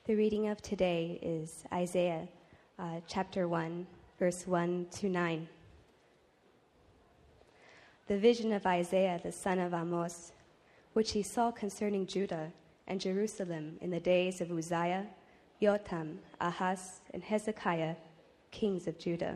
The reading of today is Isaiah chapter 1, verse 1 to 9. The vision of Isaiah the son of Amos, which he saw concerning Judah and Jerusalem in the days of Uzziah, Jotham, Ahaz, and Hezekiah, kings of Judah.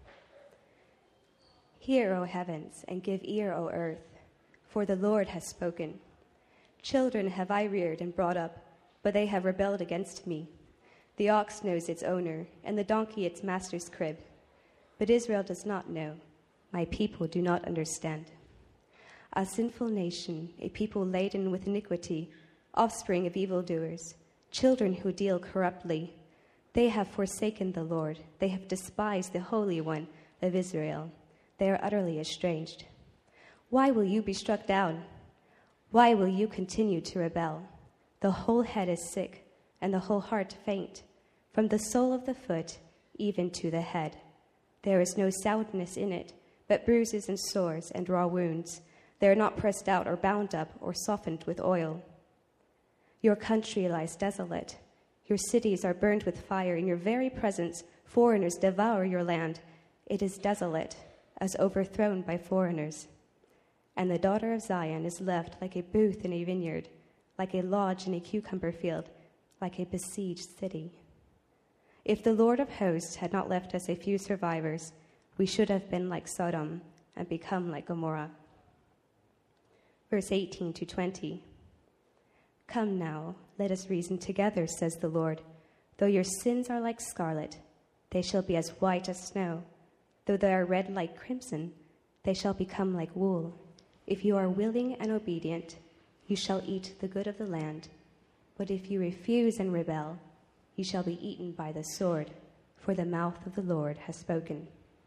Hear, O heavens, and give ear, O earth, for the Lord has spoken. Children have I reared and brought up, but they have rebelled against me. The ox knows its owner, and the donkey its master's crib. But Israel does not know. My people do not understand. A sinful nation, a people laden with iniquity, offspring of evildoers, children who deal corruptly. They have forsaken the Lord. They have despised the Holy One of Israel. They are utterly estranged. Why will you be struck down? Why will you continue to rebel? The whole head is sick, and the whole heart faint, from the sole of the foot even to the head. There is no soundness in it, but bruises and sores and raw wounds. They are not pressed out or bound up or softened with oil. Your country lies desolate. Your cities are burned with fire. In your very presence, foreigners devour your land. It is desolate, as overthrown by foreigners. And the daughter of Zion is left like a booth in a vineyard, like a lodge in a cucumber field, like a besieged city. If the Lord of hosts had not left us a few survivors, we should have been like Sodom and become like Gomorrah. Verse 18 to 20. Come now, let us reason together, says the Lord. Though your sins are like scarlet, they shall be as white as snow. Though they are red like crimson, they shall become like wool. If you are willing and obedient, you shall eat the good of the land. But if you refuse and rebel, you shall be eaten by the sword, for the mouth of the Lord has spoken.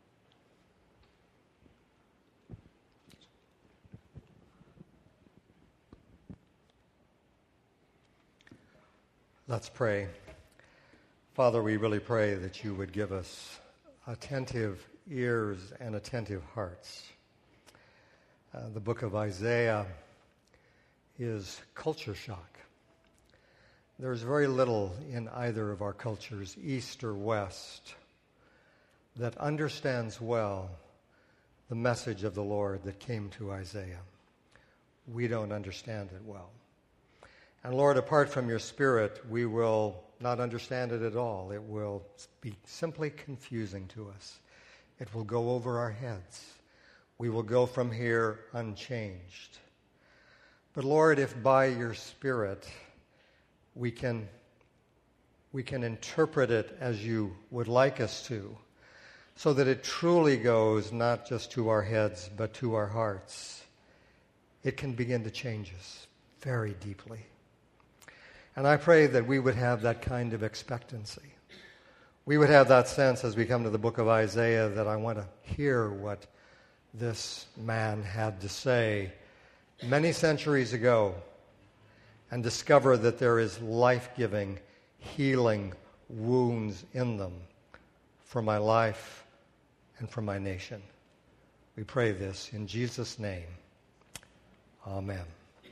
Let's pray. Father, we really pray that you would give us attentive ears and attentive hearts. The book of Isaiah is culture shock. There's very little in either of our cultures, East or West, that understands well the message of the Lord that came to Isaiah. We don't understand it well. And Lord, apart from your Spirit, we will not understand it at all. It will be simply confusing to us. It will go over our heads. We will go from here unchanged. But Lord, if by your Spirit we can interpret it as you would like us to, so that it truly goes not just to our heads, but to our hearts, it can begin to change us very deeply. And I pray that we would have that kind of expectancy. We would have that sense as we come to the book of Isaiah that I want to hear what this man had to say many centuries ago and discover that there is life-giving, healing wounds in them for my life and for my nation. We pray this in Jesus' name. Amen.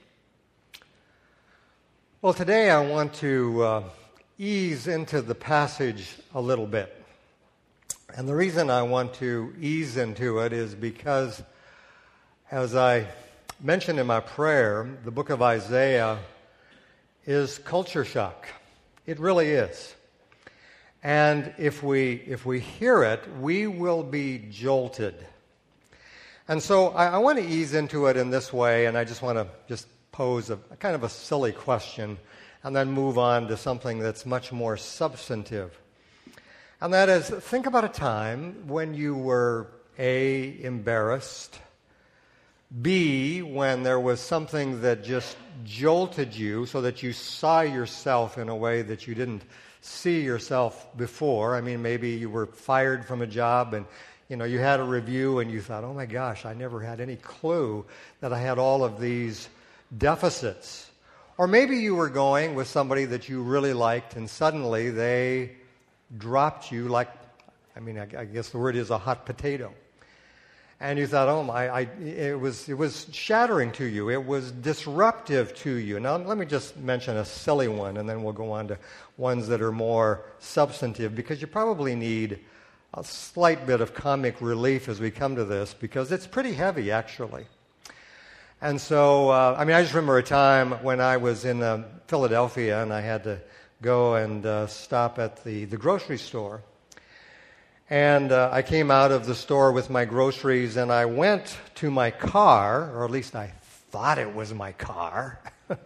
Well, today I want to ease into the passage a little bit. And the reason I want to ease into it is because, as I mentioned in my prayer, the book of Isaiah is culture shock. It really is. And if we hear it, we will be jolted. And so I want to ease into it in this way, and I just want to just pose a kind of a silly question and then move on to something that's much more substantive. And that is, think about a time when you were A, embarrassed, B, when there was something that just jolted you so that you saw yourself in a way that you didn't see yourself before. I mean, maybe you were fired from a job and you had a review and you thought, oh my gosh, I never had any clue that I had all of these deficits. Or maybe you were going with somebody that you really liked and suddenly they dropped you like, I guess the word is a hot potato. And you thought, oh my, it was shattering to you. It was disruptive to you. Now, let me just mention a silly one, and then we'll go on to ones that are more substantive, because you probably need a slight bit of comic relief as we come to this, because it's pretty heavy, actually. And so, I just remember a time when I was in Philadelphia, and I had to go and stop at the grocery store. And I came out of the store with my groceries, and I went to my car, or at least I thought it was my car.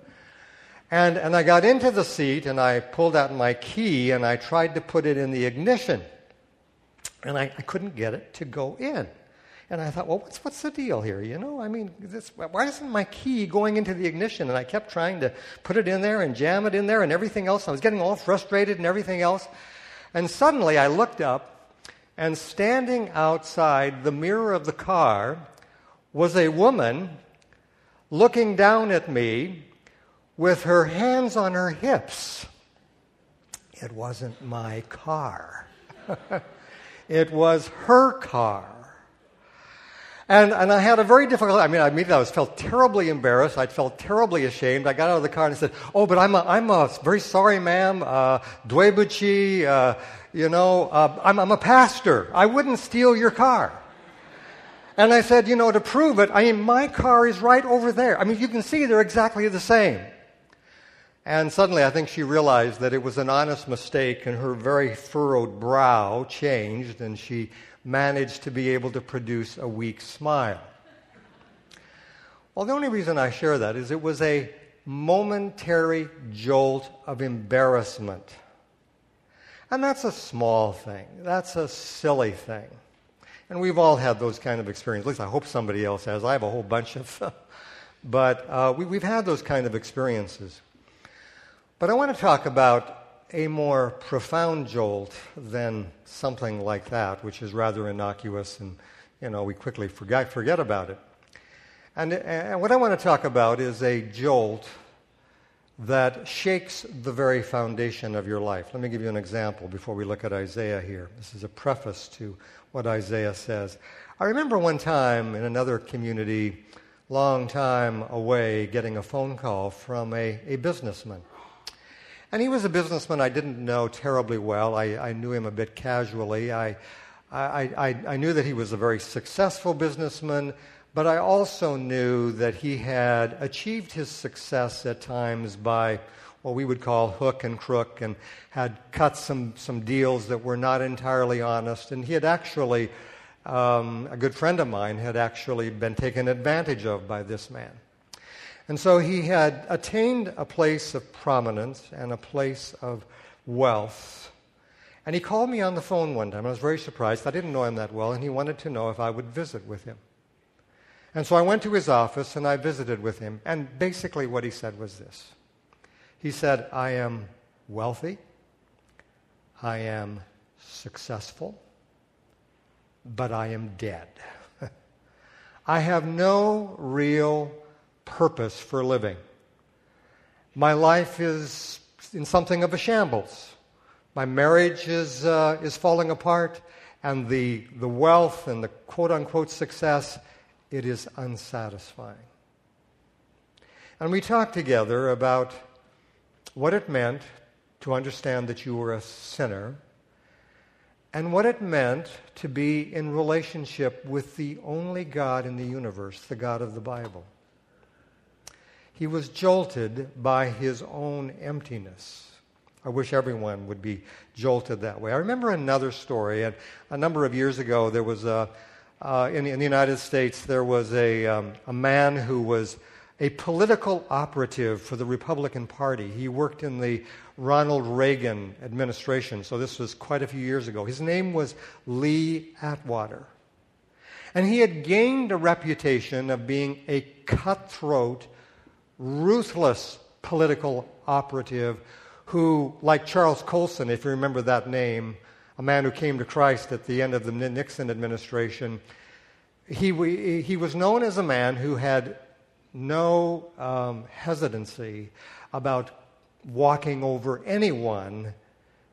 and I got into the seat, and I pulled out my key, and I tried to put it in the ignition. And I couldn't get it to go in. And I thought, well, what's the deal here? Why isn't my key going into the ignition? And I kept trying to put it in there and jam it in there and everything else. I was getting all frustrated and everything else. And suddenly I looked up, and standing outside the mirror of the car was a woman looking down at me with her hands on her hips. It wasn't my car. It was her car. And I had a very difficult, I felt terribly embarrassed. I felt terribly ashamed. I got out of the car and I said, oh, but I'm very sorry, ma'am. Dwebuchi, I'm a pastor. I wouldn't steal your car. And I said, to prove it, my car is right over there. You can see they're exactly the same. And suddenly I think she realized that it was an honest mistake, and her very furrowed brow changed, and she managed to be able to produce a weak smile. Well, the only reason I share that is it was a momentary jolt of embarrassment. And that's a small thing. That's a silly thing. And we've all had those kind of experiences. At least I hope somebody else has. I have a whole bunch of but we've had those kind of experiences. But I want to talk about a more profound jolt than something like that, which is rather innocuous, and we quickly forget about it. And what I want to talk about is a jolt that shakes the very foundation of your life. Let me give you an example before we look at Isaiah here. This is a preface to what Isaiah says. I remember one time in another community, long time away, getting a phone call from a businessman. And he was a businessman I didn't know terribly well. I knew him a bit casually. I knew that he was a very successful businessman, but I also knew that he had achieved his success at times by what we would call hook and crook, and had cut some deals that were not entirely honest. And he had actually, a good friend of mine had actually been taken advantage of by this man. And so he had attained a place of prominence and a place of wealth. And he called me on the phone one time. I was very surprised. I didn't know him that well, and he wanted to know if I would visit with him. And so I went to his office, and I visited with him. And basically what he said was this. He said, I am wealthy, I am successful, but I am dead. I have no real purpose for living. My life is in something of a shambles. My marriage is falling apart, and the wealth and the quote-unquote success, it is unsatisfying. And we talked together about what it meant to understand that you were a sinner, and what it meant to be in relationship with the only God in the universe, the God of the Bible. He was jolted by his own emptiness. I wish everyone would be jolted that way. I remember another story. And a number of years ago, there was in the United States, there was a man who was a political operative for the Republican Party. He worked in the Ronald Reagan administration, so this was quite a few years ago. His name was Lee Atwater. And he had gained a reputation of being a cutthroat, ruthless political operative who, like Charles Colson, if you remember that name, a man who came to Christ at the end of the Nixon administration, he was known as a man who had no hesitancy about walking over anyone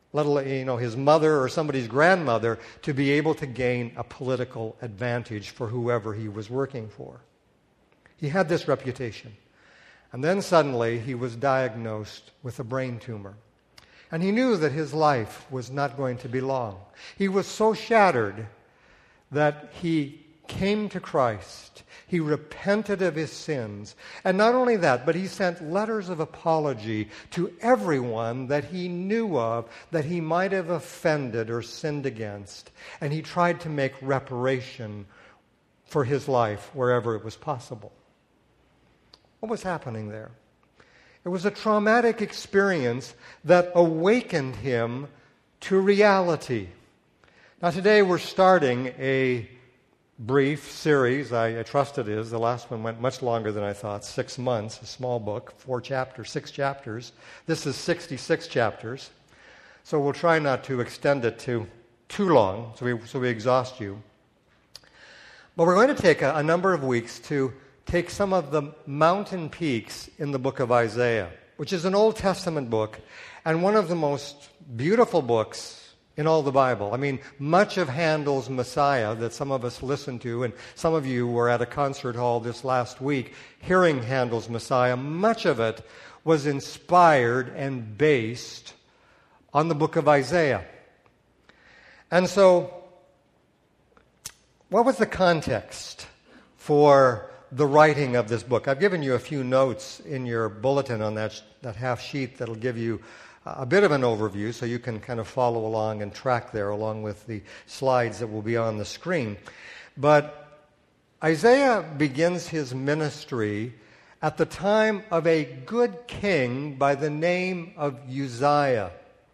let alone, his mother or somebody's grandmother, to be able to gain a political advantage for whoever he was working for. He had this reputation. And then suddenly he was diagnosed with a brain tumor. And he knew that his life was not going to be long. He was so shattered that he came to Christ. He repented of his sins. And not only that, but he sent letters of apology to everyone that he knew of that he might have offended or sinned against. And he tried to make reparation for his life wherever it was possible. What was happening there? It was a traumatic experience that awakened him to reality. Now today we're starting a brief series, I trust it is. The last one went much longer than I thought, 6 months, a small book, 6 chapters. This is 66 chapters. So we'll try not to extend it to too long, so we exhaust you. But we're going to take a number of weeks to take some of the mountain peaks in the book of Isaiah, which is an Old Testament book and one of the most beautiful books in all the Bible. I mean, much of Handel's Messiah that some of us listened to, and some of you were at a concert hall this last week hearing Handel's Messiah, much of it was inspired and based on the book of Isaiah. And so, what was the context for the writing of this book? I've given you a few notes in your bulletin on that half sheet that'll give you a bit of an overview so you can kind of follow along and track there along with the slides that will be on the screen. But Isaiah begins his ministry at the time of a good king by the name of Uzziah.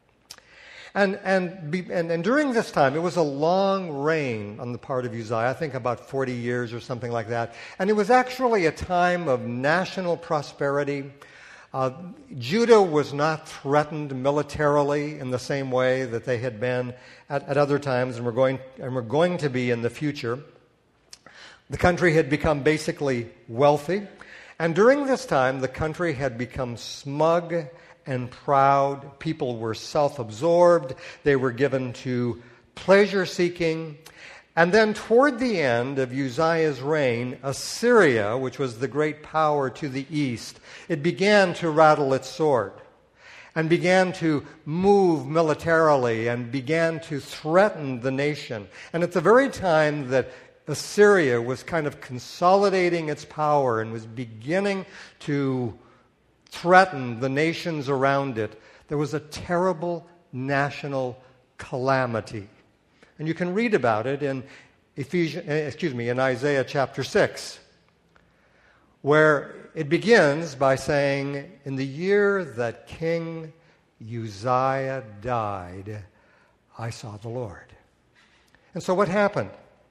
And during this time, it was a long reign on the part of Uzziah, I think about 40 years or something like that. And it was actually a time of national prosperity. Judah was not threatened militarily in the same way that they had been at other times, and were going to be in the future. The country had become basically wealthy, and during this time, the country had become smug and proud. People were self-absorbed. They were given to pleasure-seeking. And then toward the end of Uzziah's reign, Assyria, which was the great power to the east, it began to rattle its sword and began to move militarily and began to threaten the nation. And at the very time that Assyria was kind of consolidating its power and was beginning to threaten the nations around it, there was a terrible national calamity. And you can read about it in in Isaiah chapter 6, where it begins by saying, "In the year that King Uzziah died, I saw the Lord." And so what happened?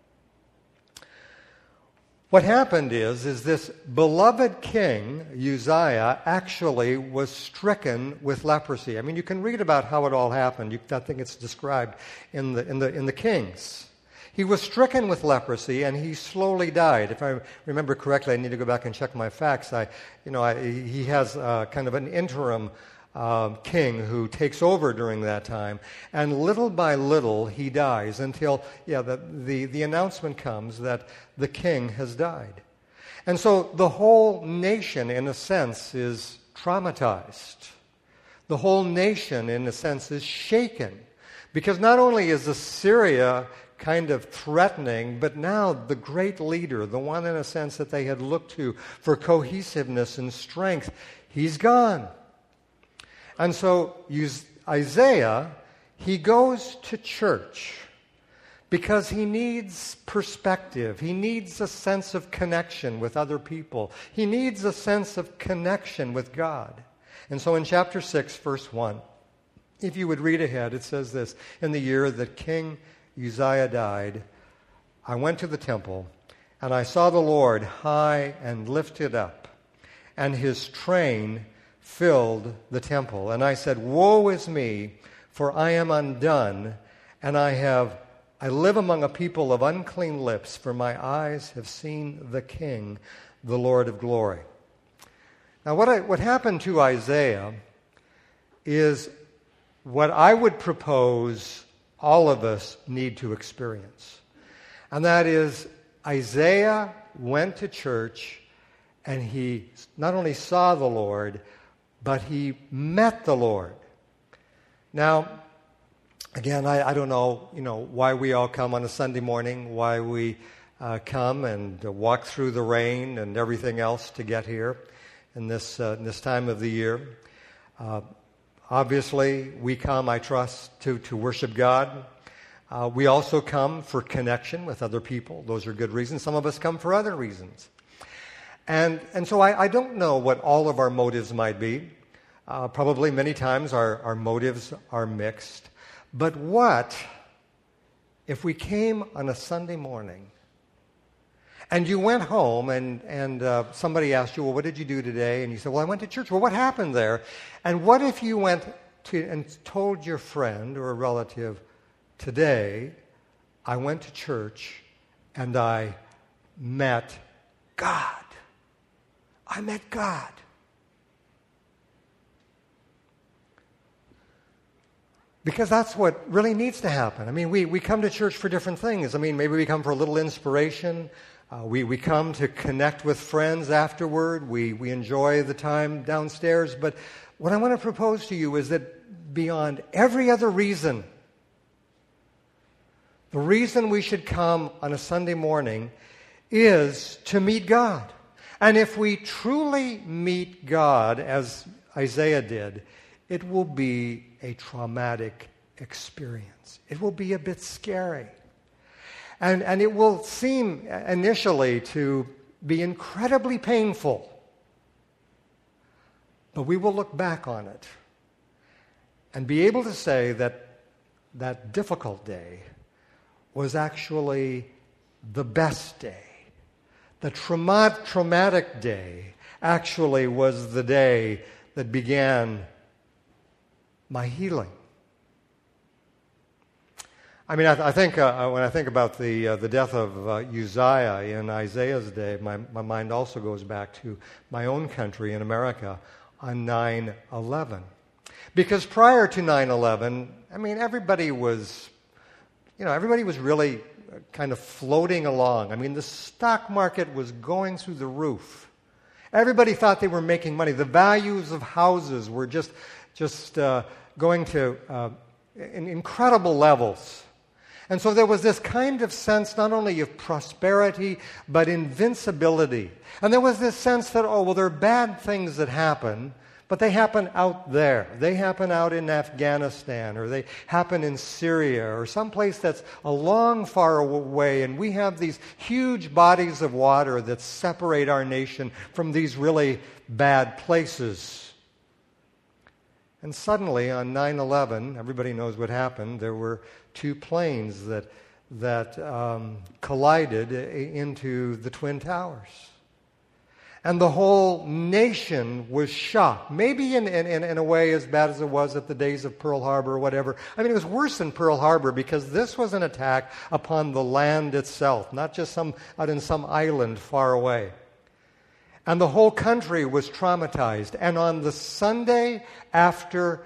What happened is this beloved king, Uzziah, actually was stricken with leprosy. I mean, you can read about how it all happened. I think it's described in the Kings. He was stricken with leprosy, and he slowly died. If I remember correctly, I need to go back and check my facts. He has kind of an interim king who takes over during that time, and little by little he dies until the announcement comes that the king has died. And so the whole nation, in a sense, is traumatized. The whole nation, in a sense, is shaken, because not only is Assyria kind of threatening, but now the great leader, the one in a sense that they had looked to for cohesiveness and strength, he's gone. And so Isaiah, he goes to church because he needs perspective. He needs a sense of connection with other people. He needs a sense of connection with God. And so in chapter 6, verse 1, if you would read ahead, it says this: "In the year that King Uzziah died, I went to the temple, and I saw the Lord high and lifted up, and his train filled the temple. And I said, Woe is me, for I am undone, and I live among a people of unclean lips, for my eyes have seen the King, the Lord of glory." Now what happened to Isaiah is what I would propose all of us need to experience. And that is, Isaiah went to church and he not only saw the Lord, but he met the Lord. Now, again, I don't know, why we all come on a Sunday morning, why we come and walk through the rain and everything else to get here in this time of the year. Obviously, we come, I trust, to worship God. We also come for connection with other people. Those are good reasons. Some of us come for other reasons. And so I don't know what all of our motives might be. Probably many times our motives are mixed. But what if we came on a Sunday morning and you went home and somebody asked you, well, what did you do today? And you said, well, I went to church. Well, what happened there? And what if you went to and told your friend or a relative, today I went to church and I met God. I met God. Because that's what really needs to happen. I mean, we come to church for different things. I mean, maybe we come for a little inspiration. We come to connect with friends afterward. We enjoy the time downstairs. But what I want to propose to you is that beyond every other reason, the reason we should come on a Sunday morning is to meet God. And if we truly meet God, as Isaiah did, it will be a traumatic experience. It will be a bit scary. And it will seem initially to be incredibly painful. But we will look back on it and be able to say that that difficult day was actually the best day. The traumatic day actually was the day that began my healing. I mean, I think when I think about the death of Uzziah in Isaiah's day, my mind also goes back to my own country in America on 9/11. Because prior to 9/11, I mean, everybody was really kind of floating along. I mean, the stock market was going through the roof. Everybody thought they were making money. The values of houses were just going to incredible levels. And so there was this kind of sense not only of prosperity, but invincibility. And there was this sense that, there are bad things that happen, but they happen out there. They happen out in Afghanistan, or they happen in Syria, or someplace that's a long, far away, and we have these huge bodies of water that separate our nation from these really bad places. And suddenly, on 9/11, everybody knows what happened. There were two planes that collided into the Twin Towers. And the whole nation was shocked. Maybe in a way as bad as it was at the days of Pearl Harbor or whatever. I mean, it was worse than Pearl Harbor because this was an attack upon the land itself, not just out in some island far away. And the whole country was traumatized. And on the Sunday after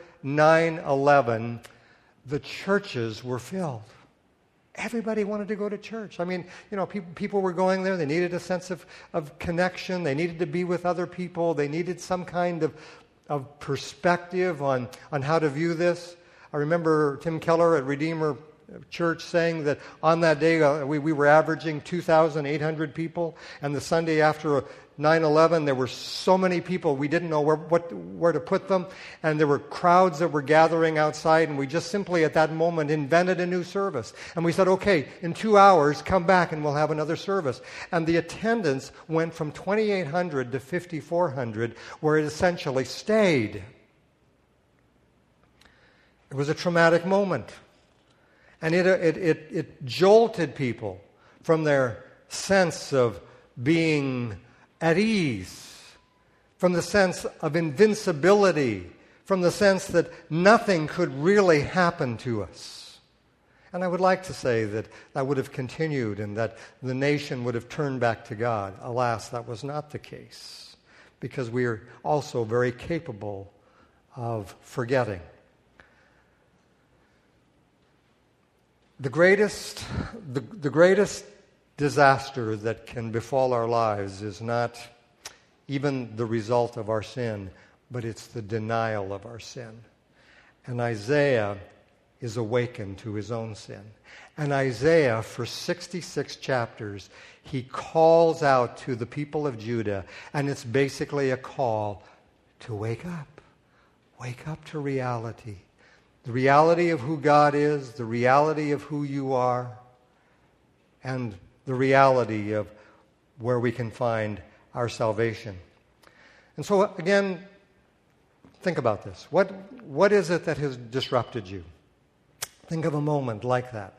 9/11, the churches were filled. Everybody wanted to go to church. I mean, people were going there. They needed a sense of connection. They needed to be with other people. They needed some kind of perspective on how to view this. I remember Tim Keller at Redeemer Church saying that on that day we were averaging 2,800 people, and the Sunday after 9/11 there were so many people we didn't know where to put them, and there were crowds that were gathering outside, and we just simply at that moment invented a new service. And we said, okay, in 2 hours come back and we'll have another service. And the attendance went from 2,800 to 5,400, where it essentially stayed. It was a traumatic moment. And it jolted people from their sense of being at ease, from the sense of invincibility, from the sense that nothing could really happen to us. And I would like to say that would have continued and that the nation would have turned back to God. Alas, that was not the case, because we are also very capable of forgetting. The greatest disaster that can befall our lives is not even the result of our sin, but it's the denial of our sin. And Isaiah is awakened to his own sin. And Isaiah, for 66 chapters, he calls out to the people of Judah, and it's basically a call to wake up. Wake up to reality. The reality of who God is, the reality of who you are, and the reality of where we can find our salvation. And so, again, think about this. What is it that has disrupted you? Think of a moment like that.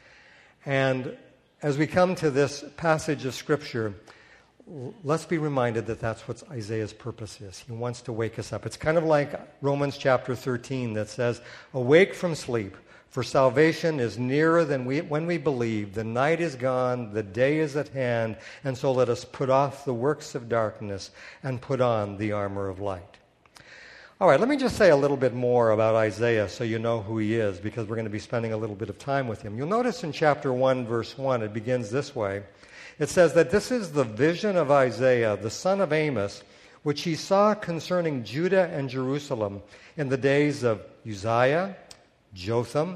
And as we come to this passage of Scripture, let's be reminded that that's what Isaiah's purpose is. He wants to wake us up. It's kind of like Romans chapter 13 that says, "Awake from sleep, for salvation is nearer than when we believe. The night is gone, the day is at hand, and so let us put off the works of darkness and put on the armor of light." All right, let me just say a little bit more about Isaiah so you know who he is, because we're going to be spending a little bit of time with him. You'll notice in chapter 1, verse 1, it begins this way. It says that this is the vision of Isaiah, the son of Amos, which he saw concerning Judah and Jerusalem in the days of Uzziah, Jotham,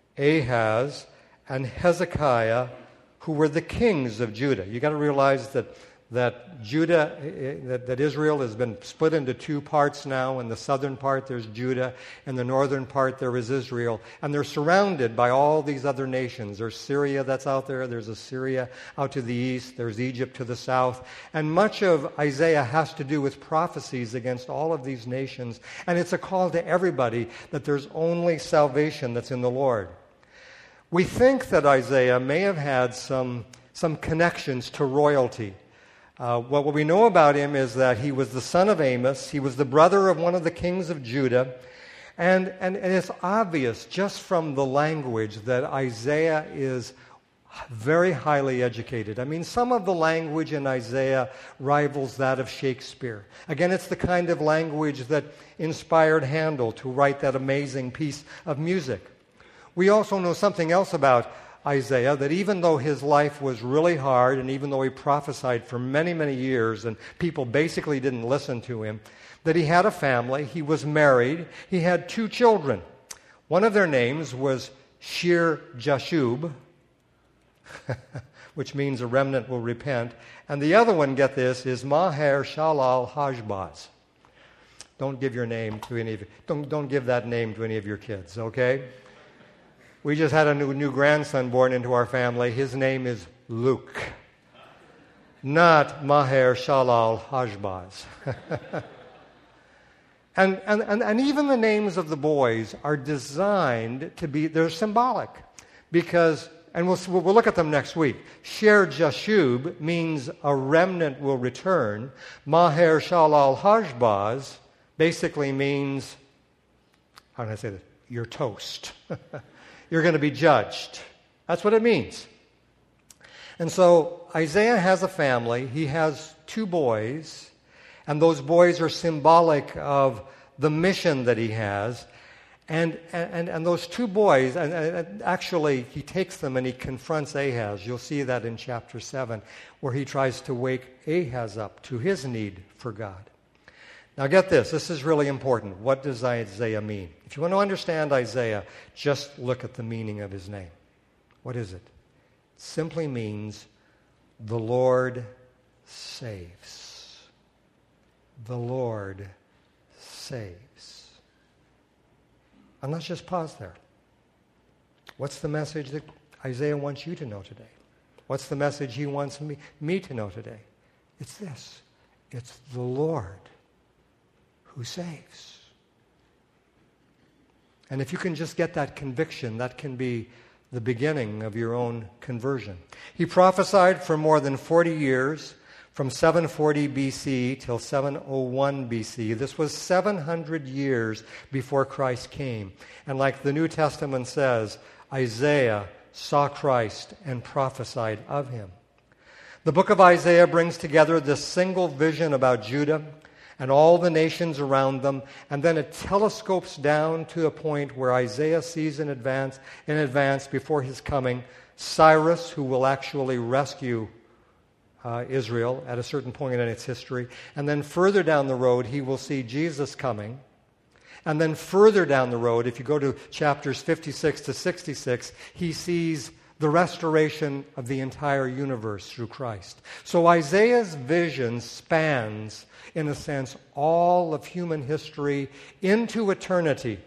Ahaz, and Hezekiah, who were the kings of Judah. You've got to realize that Judah, that Israel has been split into two parts now. In the southern part, there's Judah. In the northern part, there is Israel. And they're surrounded by all these other nations. There's Syria that's out there. There's Assyria out to the east. There's Egypt to the south. And much of Isaiah has to do with prophecies against all of these nations. And it's a call to everybody that there's only salvation that's in the Lord. We think that Isaiah may have had some connections to royalty. What we know about him is that he was the son of Amos. He was the brother of one of the kings of Judah. And it's obvious just from the language that Isaiah is very highly educated. I mean, some of the language in Isaiah rivals that of Shakespeare. Again, it's the kind of language that inspired Handel to write that amazing piece of music. We also know something else about Isaiah, that even though his life was really hard, and even though he prophesied for many, many years, and people basically didn't listen to him, that he had a family, he was married, he had 2 children. One of their names was Shear-Jashub, which means a remnant will repent, and the other one, get this, is Maher-Shalal-Hashbaz. Don't give your name to any of don't give that name to any of your kids, okay? We just had a new grandson born into our family. His name is Luke, not Maher-Shalal-Hashbaz. and even the names of the boys are designed to be, they're symbolic. Because, and we'll look at them next week. Shear-Jashub means a remnant will return. Maher-Shalal-Hashbaz basically means, how can I say this? You're toast. You're going to be judged. That's what it means. And so Isaiah has a family. He has 2 boys, and those boys are symbolic of the mission that he has. And those 2 boys, and actually he takes them and he confronts Ahaz. You'll see that in chapter 7, where he tries to wake Ahaz up to his need for God. Now get this, this is really important. What does Isaiah mean? If you want to understand Isaiah, just look at the meaning of his name. What is it? It simply means the Lord saves. The Lord saves. And let's just pause there. What's the message that Isaiah wants you to know today? What's the message he wants me to know today? It's this. It's the Lord who saves. And if you can just get that conviction, that can be the beginning of your own conversion. He prophesied for more than 40 years, from 740 BC till 701 BC. This was 700 years before Christ came. And like the New Testament says, Isaiah saw Christ and prophesied of him. The book of Isaiah brings together this single vision about Judah and all the nations around them, and then it telescopes down to a point where Isaiah sees in advance before his coming, Cyrus, who will actually rescue Israel at a certain point in its history. And then further down the road, he will see Jesus coming. And then further down the road, if you go to chapters 56 to 66, he sees the restoration of the entire universe through Christ. So Isaiah's vision spans, in a sense, all of human history into eternity.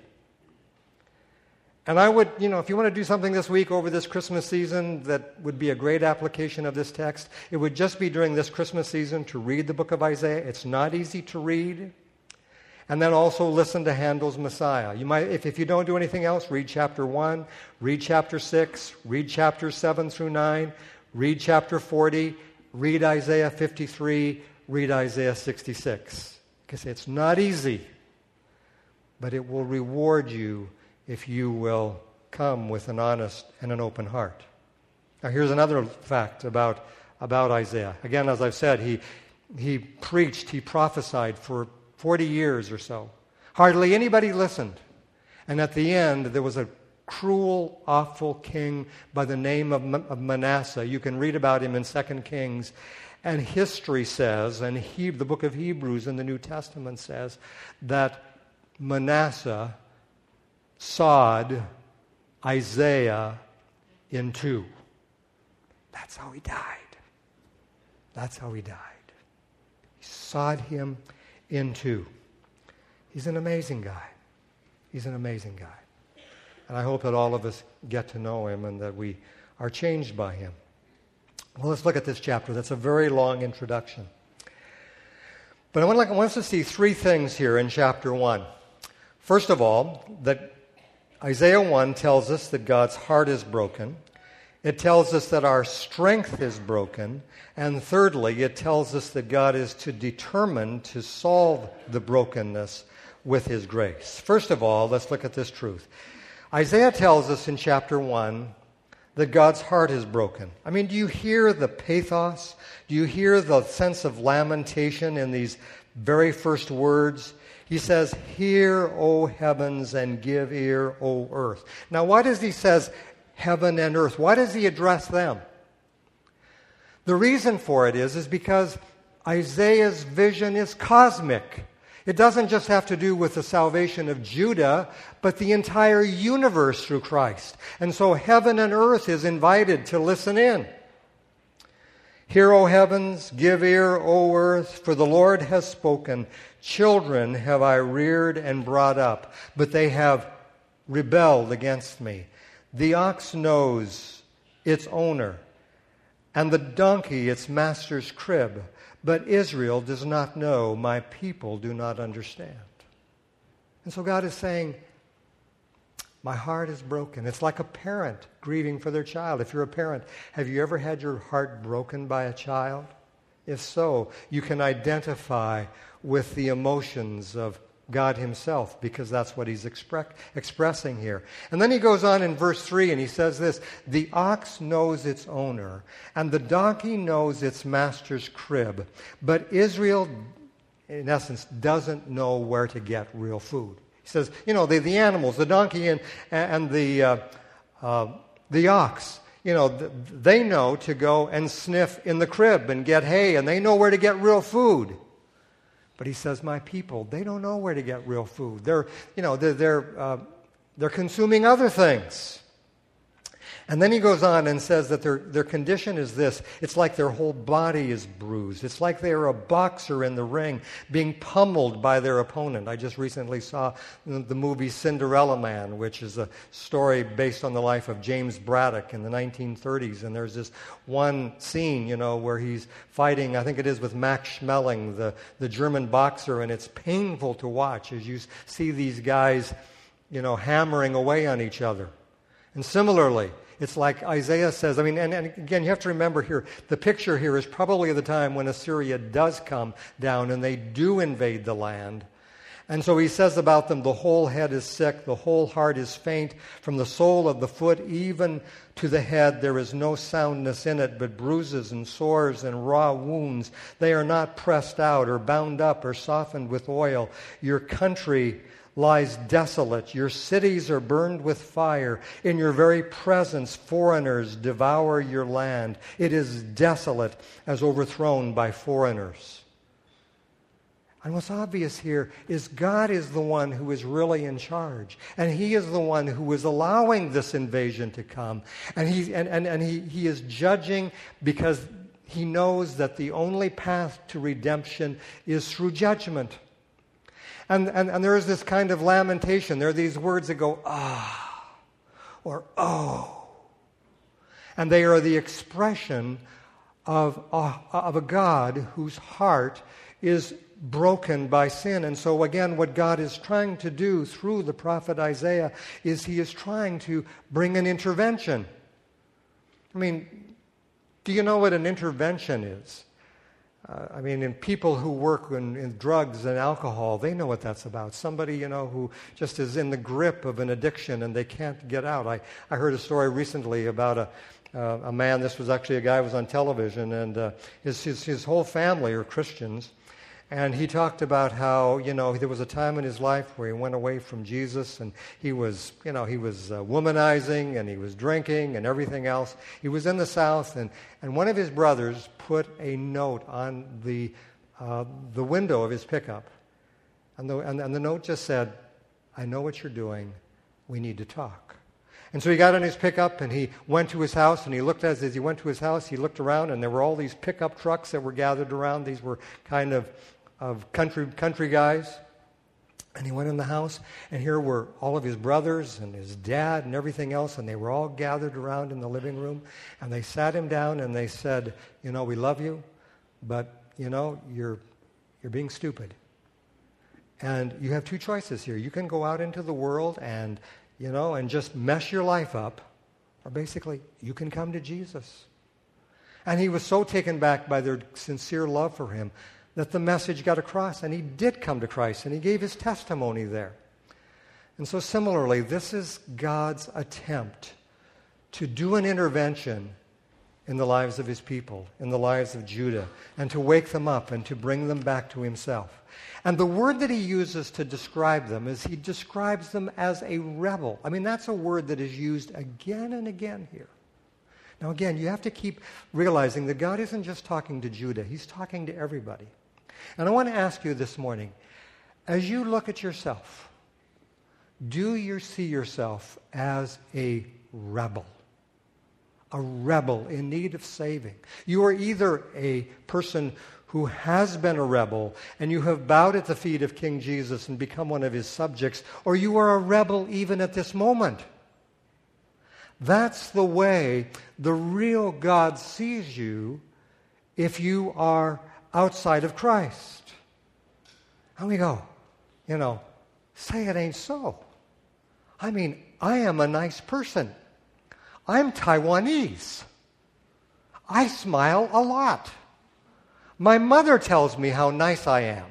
And I would, if you want to do something this week over this Christmas season that would be a great application of this text, it would just be during this Christmas season to read the book of Isaiah. It's not easy to read. And then also listen to Handel's Messiah. You might, if you don't do anything else, read chapter 1, read chapter 6, read chapters 7 through 9, read chapter 40, read Isaiah 53, read Isaiah 66. Because it's not easy, but it will reward you if you will come with an honest and an open heart. Now here's another fact about Isaiah. Again, as I've said, he preached, he prophesied for 40 years or so. Hardly anybody listened. And at the end, there was a cruel, awful king by the name of Manasseh. You can read about him in 2 Kings. And history says, and the book of Hebrews in the New Testament says, that Manasseh sawed Isaiah in two. That's how he died. That's how he died. He sawed him in two. He's an amazing guy. He's an amazing guy. And I hope that all of us get to know him and that we are changed by him. Well, let's look at this chapter. That's a very long introduction. But I want us to see three things here in chapter 1. First of all, that Isaiah 1 tells us that God's heart is broken. It tells us that our strength is broken. And thirdly, it tells us that God is determined to solve the brokenness with his grace. First of all, let's look at this truth. Isaiah tells us in chapter 1 that God's heart is broken. I mean, do you hear the pathos? Do you hear the sense of lamentation in these very first words? He says, "Hear, O heavens, and give ear, O earth." Now, why does he says heaven and earth? Why does he address them? The reason for it is because Isaiah's vision is cosmic. It doesn't just have to do with the salvation of Judah, but the entire universe through Christ. And so heaven and earth is invited to listen in. "Hear, O heavens, give ear, O earth, for the Lord has spoken. Children have I reared and brought up, but they have rebelled against me. The ox knows its owner, and the donkey its master's crib. But Israel does not know, my people do not understand." And so God is saying, my heart is broken. It's like a parent grieving for their child. If you're a parent, have you ever had your heart broken by a child? If so, you can identify with the emotions of God himself, because that's what he's expressing here. And then he goes on in verse 3 and he says this, "The ox knows its owner, and the donkey knows its master's crib. But Israel, in essence, doesn't know where to get real food." He says, the animals, the donkey and the ox, they know to go and sniff in the crib and get hay, and they know where to get real food. But he says, my people, they don't know where to get real food. They're consuming other things. And then he goes on and says that their condition is this. It's like their whole body is bruised. It's like they are a boxer in the ring being pummeled by their opponent. I just recently saw the movie Cinderella Man, which is a story based on the life of James Braddock in the 1930s. And there's this one scene, where he's fighting, I think it is with Max Schmeling, the German boxer, and it's painful to watch as you see these guys, hammering away on each other. And similarly, it's like Isaiah says, and again, you have to remember here, the picture here is probably the time when Assyria does come down and they do invade the land. And so he says about them, the whole head is sick, the whole heart is faint, from the sole of the foot even to the head there is no soundness in it, but bruises and sores and raw wounds. They are not pressed out or bound up or softened with oil. Your country lies desolate. Your cities are burned with fire. In your very presence, foreigners devour your land. It is desolate as overthrown by foreigners. And what's obvious here is God is the one who is really in charge. And he is the one who is allowing this invasion to come. And he is judging because he knows that the only path to redemption is through judgment. And there is this kind of lamentation. There are these words that go, ah, or oh. And they are the expression of a God whose heart is broken by sin. And so again, what God is trying to do through the prophet Isaiah is he is trying to bring an intervention. I mean, do you know what an intervention is? In people who work in drugs and alcohol, they know what that's about. Somebody, who just is in the grip of an addiction and they can't get out. I heard a story recently about a man. This was actually a guy who was on television, and his whole family are Christians. And he talked about how, there was a time in his life where he went away from Jesus, and he was womanizing, and he was drinking and everything else. He was in the South, and one of his brothers put a note on the window of his pickup. And the note just said, "I know what you're doing. We need to talk." And so he got in his pickup and he went to his house, and he looked as he went to his house, he looked around, and there were all these pickup trucks that were gathered around. These were kind of country guys. And he went in the house, and here were all of his brothers and his dad and everything else, and they were all gathered around in the living room, and they sat him down and they said, "We love you, but you're being stupid. And you have two choices here. You can go out into the world and just mess your life up, or basically you can come to Jesus." And he was so taken back by their sincere love for him that the message got across, and he did come to Christ, and he gave his testimony there. And so similarly, this is God's attempt to do an intervention in the lives of his people, in the lives of Judah, and to wake them up and to bring them back to himself. And the word that he uses to describe them is he describes them as a rebel. That's a word that is used again and again here. Now again, you have to keep realizing that God isn't just talking to Judah, he's talking to everybody. And I want to ask you this morning, as you look at yourself, do you see yourself as a rebel? A rebel in need of saving. You are either a person who has been a rebel and you have bowed at the feet of King Jesus and become one of his subjects, or you are a rebel even at this moment. That's the way the real God sees you if you are outside of Christ. And we go, say it ain't so. I am a nice person. I'm Taiwanese. I smile a lot. My mother tells me how nice I am.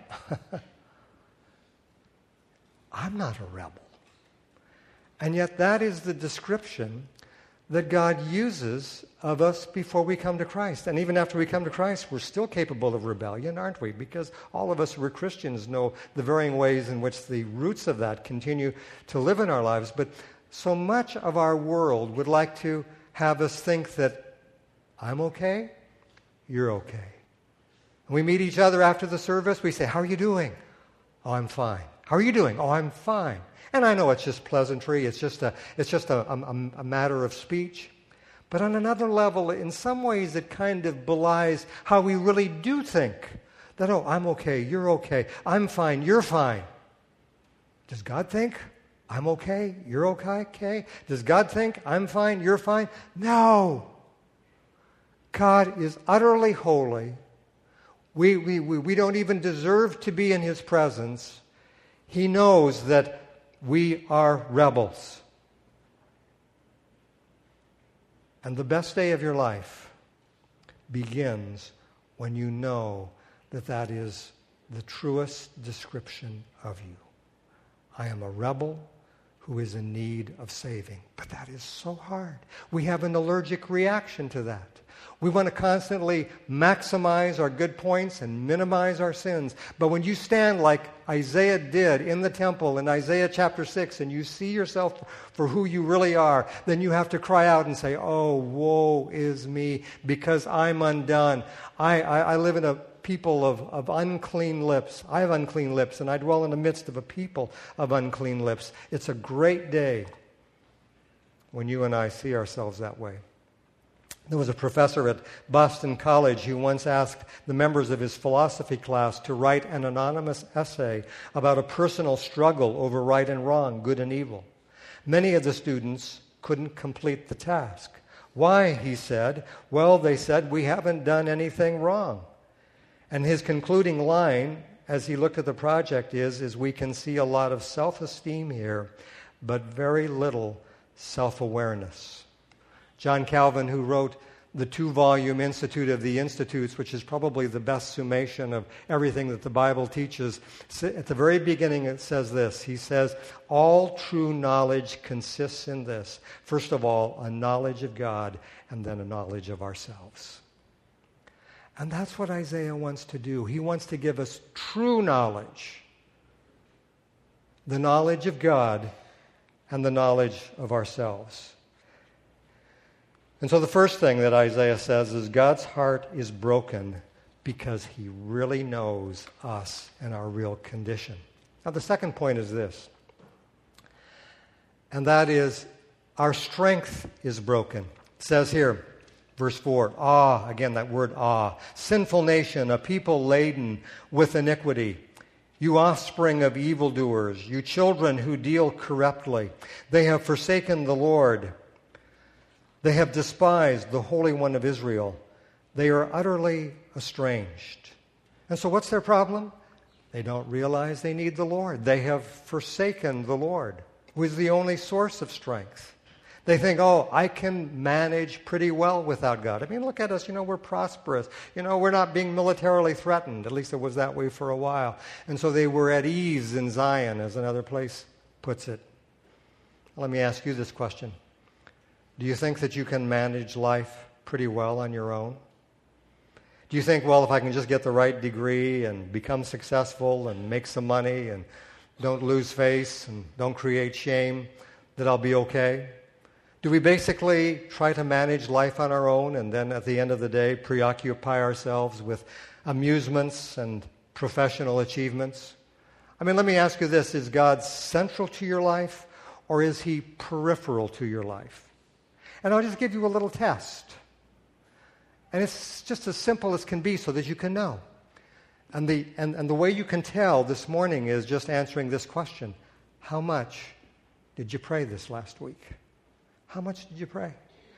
I'm not a rebel. And yet that is the description that God uses of us before we come to Christ. And even after we come to Christ, we're still capable of rebellion, aren't we? Because all of us who are Christians know the varying ways in which the roots of that continue to live in our lives. But so much of our world would like to have us think that I'm okay, you're okay. And we meet each other after the service, we say, "How are you doing?" "Oh, I'm fine." "How are you doing?" "Oh, I'm fine." And I know it's just pleasantry, it's just a matter of speech. But on another level, in some ways, it kind of belies how we really do think. That, "Oh, I'm okay, you're okay, I'm fine, you're fine." Does God think I'm okay, you're okay? Does God think I'm fine, you're fine? No. God is utterly holy. We don't even deserve to be in his presence. He knows that we are rebels. And the best day of your life begins when you know that that is the truest description of you. I am a rebel who is in need of saving. But that is so hard. We have an allergic reaction to that. We want to constantly maximize our good points and minimize our sins. But when you stand like Isaiah did in the temple in Isaiah chapter 6 and you see yourself for who you really are, then you have to cry out and say, oh, woe is me, because I'm undone. I live in a people of unclean lips. I have unclean lips, and I dwell in the midst of a people of unclean lips. It's a great day when you and I see ourselves that way. There was a professor at Boston College who once asked the members of his philosophy class to write an anonymous essay about a personal struggle over right and wrong, good and evil. Many of the students couldn't complete the task. Why, he said? Well, they said, we haven't done anything wrong. And his concluding line, as he looked at the project, is we can see a lot of self-esteem here, but very little self-awareness. John Calvin, who wrote the 2-volume Institute of the Institutes, which is probably the best summation of everything that the Bible teaches, at the very beginning it says this. He says, all true knowledge consists in this. First of all, a knowledge of God, and then a knowledge of ourselves. And that's what Isaiah wants to do. He wants to give us true knowledge, the knowledge of God and the knowledge of ourselves. And so the first thing that Isaiah says is God's heart is broken because he really knows us and our real condition. Now the second point is this, and that is our strength is broken. It says here, verse 4, again that word sinful nation, a people laden with iniquity. You offspring of evildoers, you children who deal corruptly. They have forsaken the Lord. They have despised the Holy One of Israel. They are utterly estranged. And so what's their problem? They don't realize they need the Lord. They have forsaken the Lord, who is the only source of strength. They think, I can manage pretty well without God. I mean, look at us, we're prosperous. We're not being militarily threatened. At least it was that way for a while. And so they were at ease in Zion, as another place puts it. Let me ask you this question. Do you think that you can manage life pretty well on your own? Do you think, if I can just get the right degree and become successful and make some money and don't lose face and don't create shame, that I'll be okay? Do we basically try to manage life on our own and then at the end of the day preoccupy ourselves with amusements and professional achievements? I mean, let me ask you this. Is God central to your life or is he peripheral to your life? And I'll just give you a little test. And it's just as simple as can be so that you can know. And the way you can tell this morning is just answering this question. How much did you pray this last week? How much did you pray?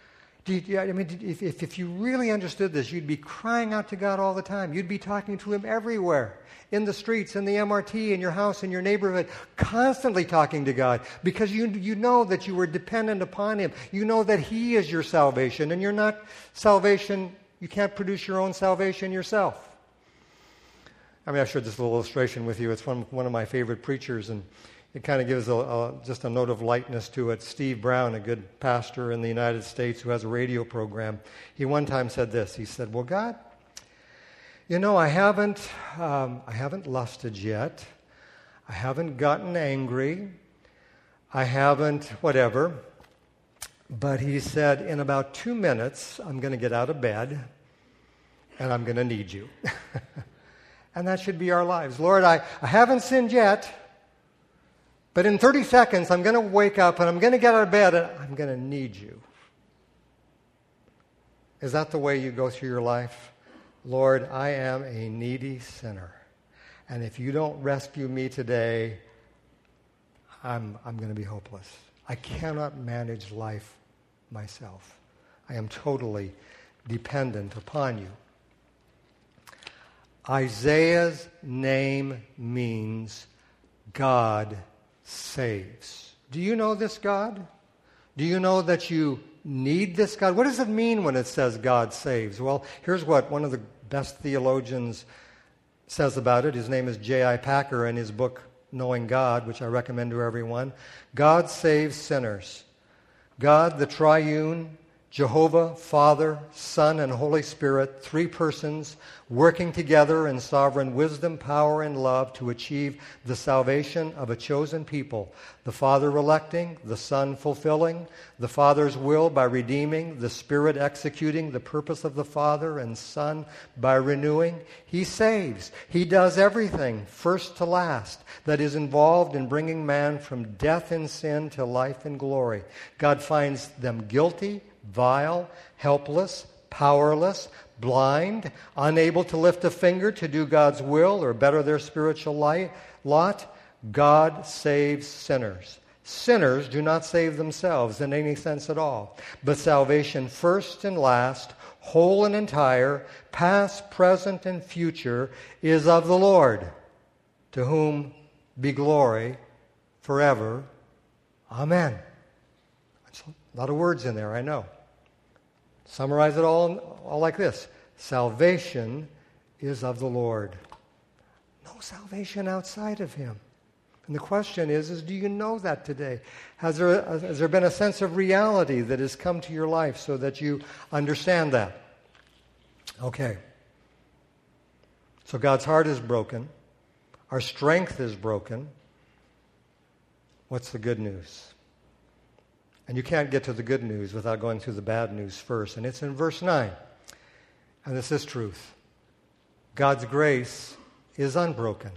If you really understood this, you'd be crying out to God all the time. You'd be talking to him everywhere, in the streets, in the MRT, in your house, in your neighborhood, constantly talking to God because you know that you were dependent upon him. You know that he is your salvation, and you're not salvation. You can't produce your own salvation yourself. I mean, I shared this little illustration with you. It's from one of my favorite preachers, and it kind of gives just a note of lightness to it. Steve Brown, a good pastor in the United States who has a radio program, he one time said this. He said, well, God, I haven't lusted yet. I haven't gotten angry. I haven't whatever. But he said, in about 2 minutes, I'm going to get out of bed and I'm going to need you. And that should be our lives. Lord, I haven't sinned yet. But in 30 seconds, I'm going to wake up and I'm going to get out of bed and I'm going to need you. Is that the way you go through your life? Lord, I am a needy sinner. And if you don't rescue me today, I'm going to be hopeless. I cannot manage life myself. I am totally dependent upon you. Isaiah's name means God saves. Do you know this God? Do you know that you need this God? What does it mean when it says God saves? Well, here's what one of the best theologians says about it. His name is J.I. Packer. In his book, Knowing God, which I recommend to everyone. God saves sinners. God, the triune, Jehovah, Father, Son, and Holy Spirit, three persons working together in sovereign wisdom, power, and love to achieve the salvation of a chosen people. The Father electing, the Son fulfilling, the Father's will by redeeming, the Spirit executing the purpose of the Father and Son by renewing. He saves. He does everything, first to last, that is involved in bringing man from death and sin to life and glory. God finds them guilty, vile, helpless, powerless, blind, unable to lift a finger to do God's will or better their spiritual lot. God saves sinners. Sinners do not save themselves in any sense at all. But salvation first and last, whole and entire, past, present, and future, is of the Lord, to whom be glory forever. Amen. That's a lot of words in there, I know. Summarize it all like this. Salvation is of the Lord. No salvation outside of Him. And the question is do you know that today? Has there been a sense of reality that has come to your life so that you understand that? Okay. So God's heart is broken. Our strength is broken. What's the good news? And you can't get to the good news without going through the bad news first. And it's in verse 9. And this is truth. God's grace is unbroken.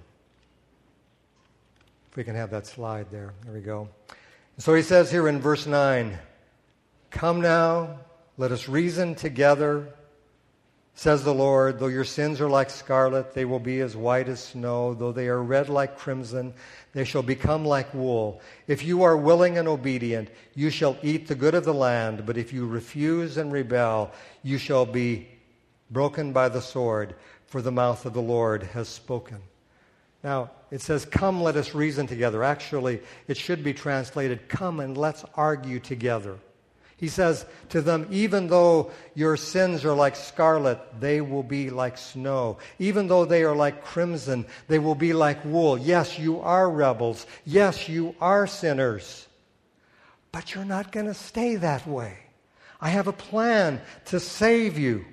If we can have that slide there. There we go. So he says here in verse 9, "Come now, let us reason together, says the Lord. Though your sins are like scarlet, they will be as white as snow. Though they are red like crimson, they shall become like wool. If you are willing and obedient, you shall eat the good of the land. But if you refuse and rebel, you shall be broken by the sword, for the mouth of the Lord has spoken." Now, it says, "Come, let us reason together." Actually, it should be translated, "Come and let's argue together." He says to them, even though your sins are like scarlet, they will be like snow. Even though they are like crimson, they will be like wool. Yes, you are rebels. Yes, you are sinners. But you're not going to stay that way. I have a plan to save you.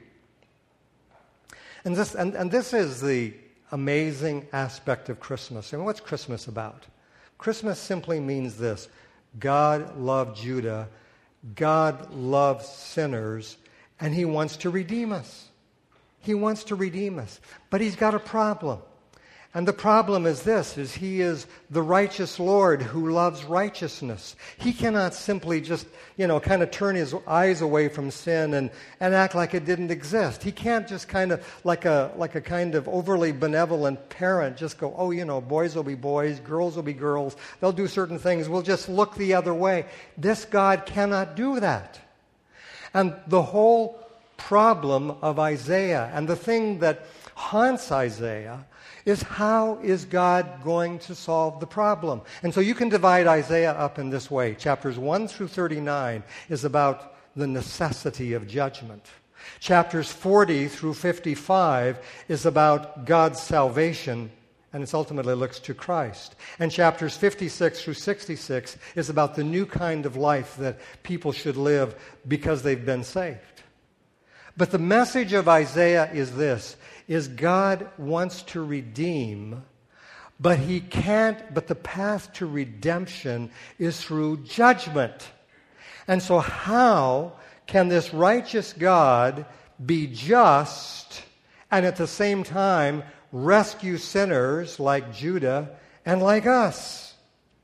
And this is the amazing aspect of Christmas. And what's Christmas about? Christmas simply means this. God loved Judah. God loves sinners, and He wants to redeem us. He wants to redeem us. But He's got a problem. And the problem is this, is He is the righteous Lord who loves righteousness. He cannot simply just, kind of turn His eyes away from sin and act like it didn't exist. He can't just kind of, like a kind of overly benevolent parent, just go, boys will be boys, girls will be girls, they'll do certain things, we'll just look the other way. This God cannot do that. And the whole problem of Isaiah, and the thing that haunts Isaiah, is how is God going to solve the problem? And so you can divide Isaiah up in this way. Chapters 1 through 39 is about the necessity of judgment. Chapters 40 through 55 is about God's salvation, and it ultimately looks to Christ. And chapters 56 through 66 is about the new kind of life that people should live because they've been saved. But the message of Isaiah is this, is God wants to redeem, but He can't, but the path to redemption is through judgment. And so how can this righteous God be just and at the same time rescue sinners like Judah and like us?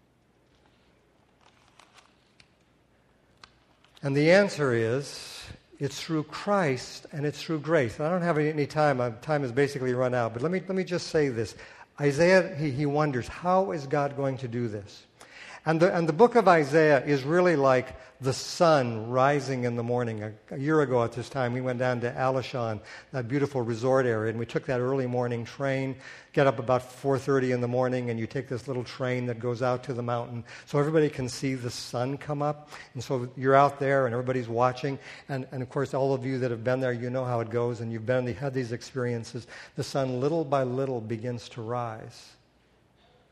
And the answer is, it's through Christ and it's through grace. I don't have any time. Time has basically run out. But let me just say this. Isaiah, he wonders, how is God going to do this? And the book of Isaiah is really like the sun rising in the morning. A year ago at this time, we went down to Alishan, that beautiful resort area, and we took that early morning train, get up about 4:30 in the morning, and you take this little train that goes out to the mountain so everybody can see the sun come up. And so you're out there, and everybody's watching. And of course, all of you that have been there, you know how it goes, and you've had these experiences. The sun, little by little, begins to rise.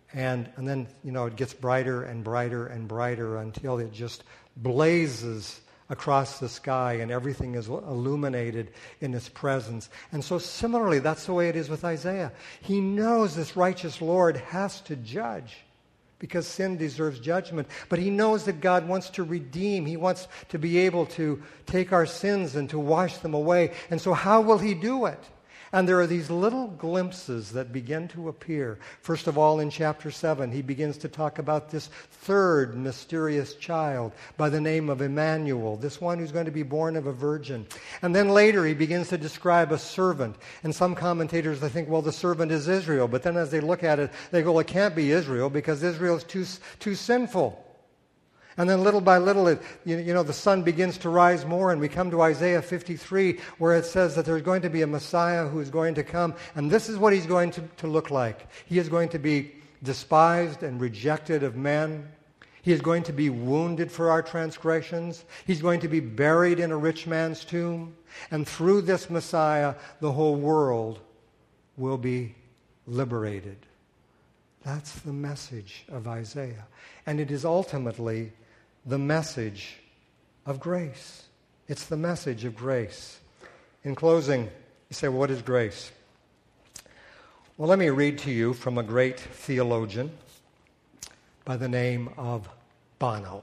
And then, it gets brighter and brighter and brighter until it just blazes across the sky and everything is illuminated in its presence. And so similarly, that's the way it is with Isaiah. He knows this righteous Lord has to judge because sin deserves judgment. But he knows that God wants to redeem. He wants to be able to take our sins and to wash them away. And so how will he do it? And there are these little glimpses that begin to appear. First of all, in chapter 7, he begins to talk about this third mysterious child by the name of Emmanuel, this one who's going to be born of a virgin. And then later, he begins to describe a servant. And some commentators, they think, well, the servant is Israel. But then as they look at it, they go, well, it can't be Israel because Israel is too sinful. And then little by little, the sun begins to rise more, and we come to Isaiah 53, where it says that there's going to be a Messiah who is going to come, and this is what he's going to look like. He is going to be despised and rejected of men. He is going to be wounded for our transgressions. He's going to be buried in a rich man's tomb. And through this Messiah, the whole world will be liberated. That's the message of Isaiah. And it is ultimately the message of grace. It's the message of grace. In closing, you say, well, what is grace? Well, let me read to you from a great theologian by the name of Bono.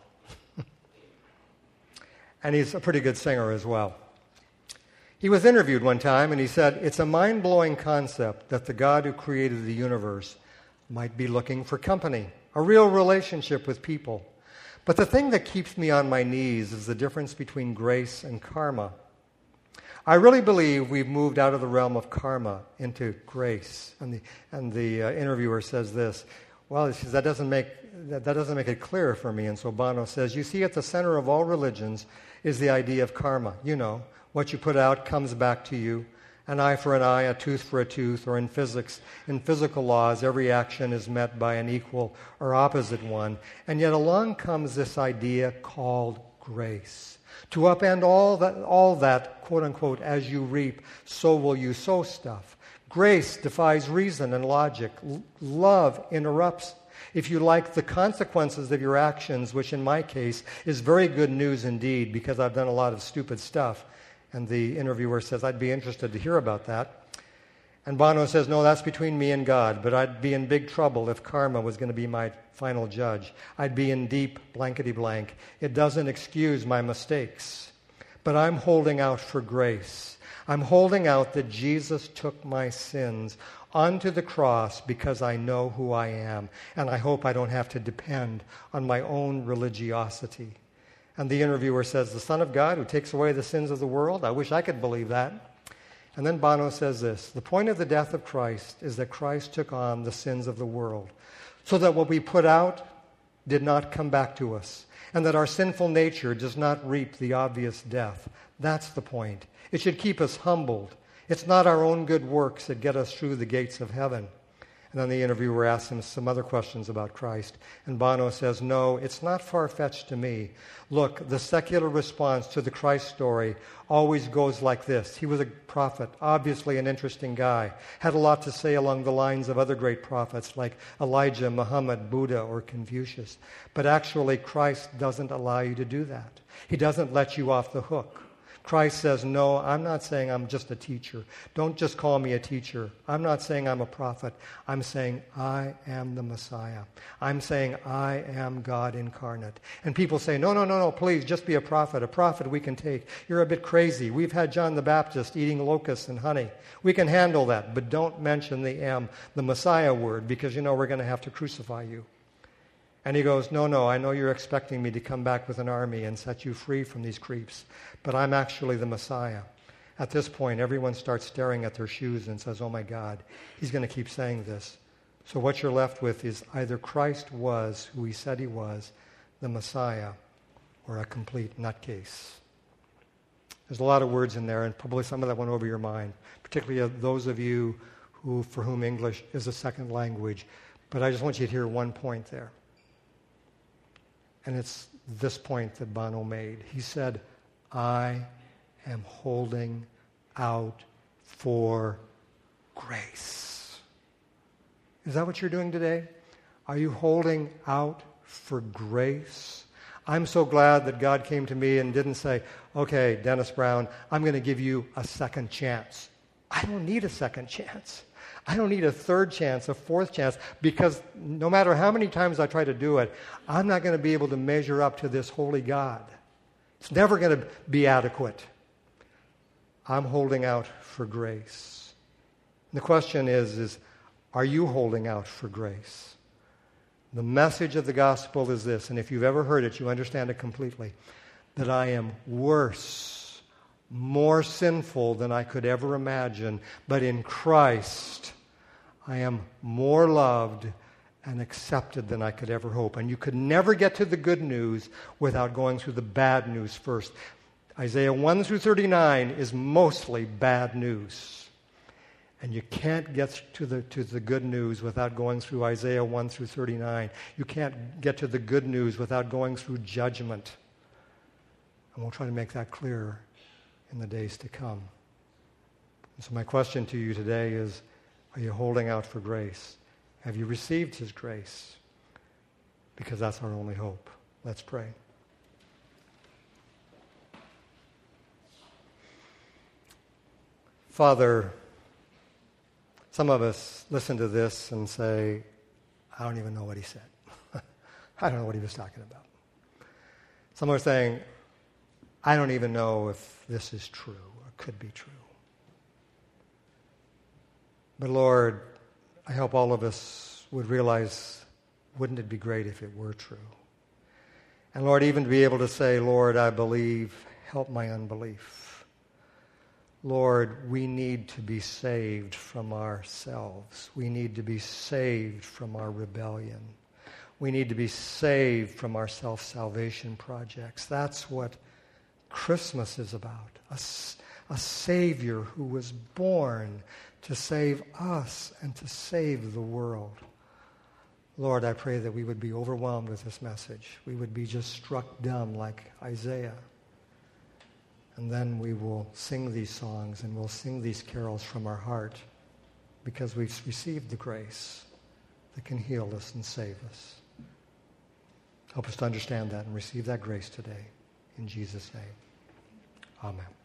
And he's a pretty good singer as well. He was interviewed one time and he said, it's a mind-blowing concept that the God who created the universe might be looking for company, a real relationship with people. But the thing that keeps me on my knees is the difference between grace and karma. I really believe we've moved out of the realm of karma into grace. And the interviewer says this, well, he says, that doesn't make it clear for me. And so Bono says, you see, at the center of all religions is the idea of karma. What you put out comes back to you. An eye for an eye, a tooth for a tooth, or in physics, in physical laws, every action is met by an equal or opposite one. And yet along comes this idea called grace. To upend all that, quote-unquote, as you reap, so will you sow stuff. Grace defies reason and logic. Love interrupts, if you like, the consequences of your actions, which in my case is very good news indeed, because I've done a lot of stupid stuff. And the interviewer says, I'd be interested to hear about that. And Bono says, no, that's between me and God, but I'd be in big trouble if karma was going to be my final judge. I'd be in deep blankety blank. It doesn't excuse my mistakes, but I'm holding out for grace. I'm holding out that Jesus took my sins onto the cross because I know who I am, and I hope I don't have to depend on my own religiosity. And the interviewer says, the Son of God who takes away the sins of the world? I wish I could believe that. And then Bono says this, the point of the death of Christ is that Christ took on the sins of the world, so that what we put out did not come back to us, and that our sinful nature does not reap the obvious death. That's the point. It should keep us humbled. It's not our own good works that get us through the gates of heaven. And then the interviewer asks him some other questions about Christ. And Bono says, no, it's not far-fetched to me. Look, the secular response to the Christ story always goes like this. He was a prophet, obviously an interesting guy, had a lot to say along the lines of other great prophets like Elijah, Muhammad, Buddha, or Confucius. But actually, Christ doesn't allow you to do that. He doesn't let you off the hook. Christ says, no, I'm not saying I'm just a teacher. Don't just call me a teacher. I'm not saying I'm a prophet. I'm saying I am the Messiah. I'm saying I am God incarnate. And people say, no, please, just be a prophet. A prophet we can take. You're a bit crazy. We've had John the Baptist eating locusts and honey. We can handle that, but don't mention the M, the Messiah word, because we're going to have to crucify you. And he goes, no, I know you're expecting me to come back with an army and set you free from these creeps, but I'm actually the Messiah. At this point, everyone starts staring at their shoes and says, oh my God, he's going to keep saying this. So what you're left with is either Christ was who he said he was, the Messiah, or a complete nutcase. There's a lot of words in there, and probably some of that went over your mind, particularly those of you for whom English is a second language. But I just want you to hear one point there. And it's this point that Bono made. He said, I am holding out for grace. Is that what you're doing today? Are you holding out for grace? I'm so glad that God came to me and didn't say, okay, Dennis Brown, I'm going to give you a second chance. I don't need a second chance. I don't need a third chance, a fourth chance, because no matter how many times I try to do it, I'm not going to be able to measure up to this holy God. It's never going to be adequate. I'm holding out for grace. And the question is, are you holding out for grace? The message of the gospel is this, and if you've ever heard it, you understand it completely, that I am worse, more sinful than I could ever imagine, but in Christ I am more loved and accepted than I could ever hope. And you could never get to the good news without going through the bad news first. Isaiah 1 through 39 is mostly bad news. And you can't get to the good news without going through Isaiah 1 through 39. You can't get to the good news without going through judgment. And we'll try to make that clearer in the days to come. And so my question to you today is, are you holding out for grace? Have you received His grace? Because that's our only hope. Let's pray. Father, some of us listen to this and say, I don't even know what he said. I don't know what he was talking about. Some are saying, I don't even know if this is true or could be true. But Lord, I hope all of us would realize, wouldn't it be great if it were true? And Lord, even to be able to say, Lord, I believe, help my unbelief. Lord, we need to be saved from ourselves. We need to be saved from our rebellion. We need to be saved from our self-salvation projects. That's what Christmas is about. A Savior who was born to save us and to save the world. Lord, I pray that we would be overwhelmed with this message. We would be just struck dumb like Isaiah. And then we will sing these songs and we'll sing these carols from our heart because we've received the grace that can heal us and save us. Help us to understand that and receive that grace today. In Jesus' name, amen.